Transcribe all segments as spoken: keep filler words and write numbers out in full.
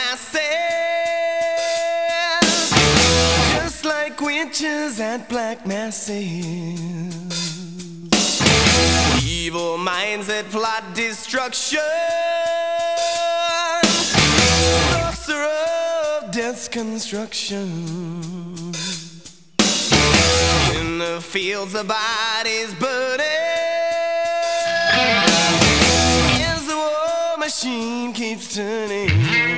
masses, just like witches at black masses. Evil minds that plot destruction, sorcerer of death's construction. In the fields of bodies burning, as the war machine keeps turning.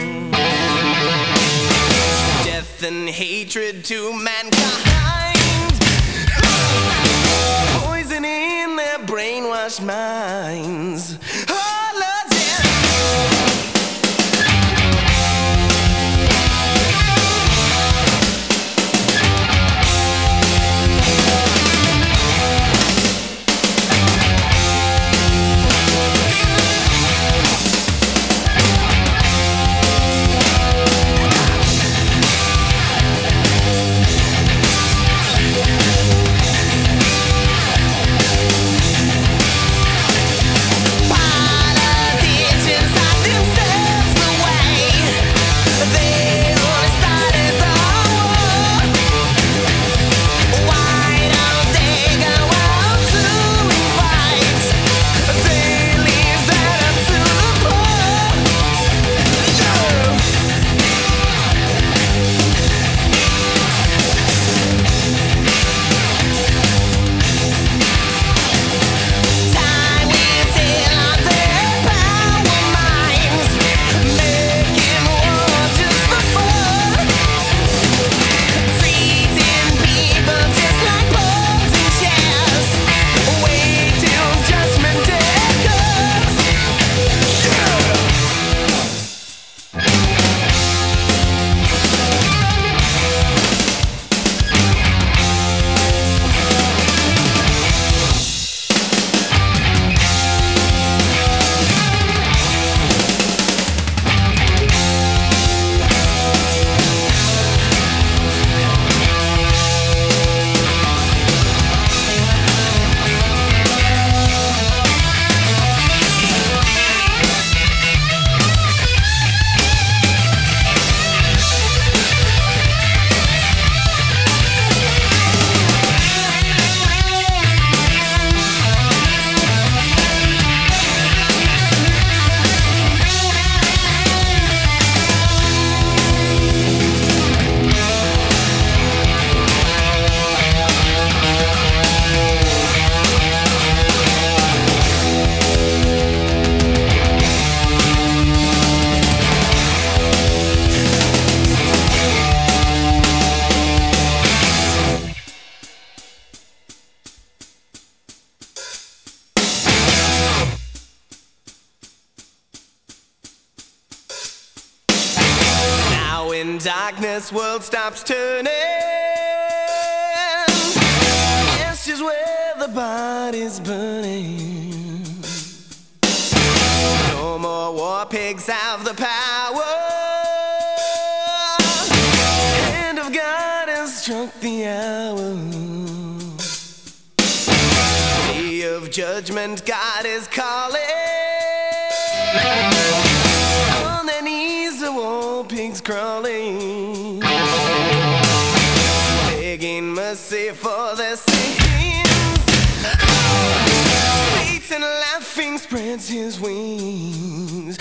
Death and hatred to mankind, poison in their brainwashed minds. Oh, Lord, yeah. When darkness world stops turning, ashes where the body's burning. No more war pigs have the power. Hand of God has struck the hour. Day of judgment, God is calling. On their knees the war pigs crawling, begging mercy for their sins. Satan laughing spreads his wings.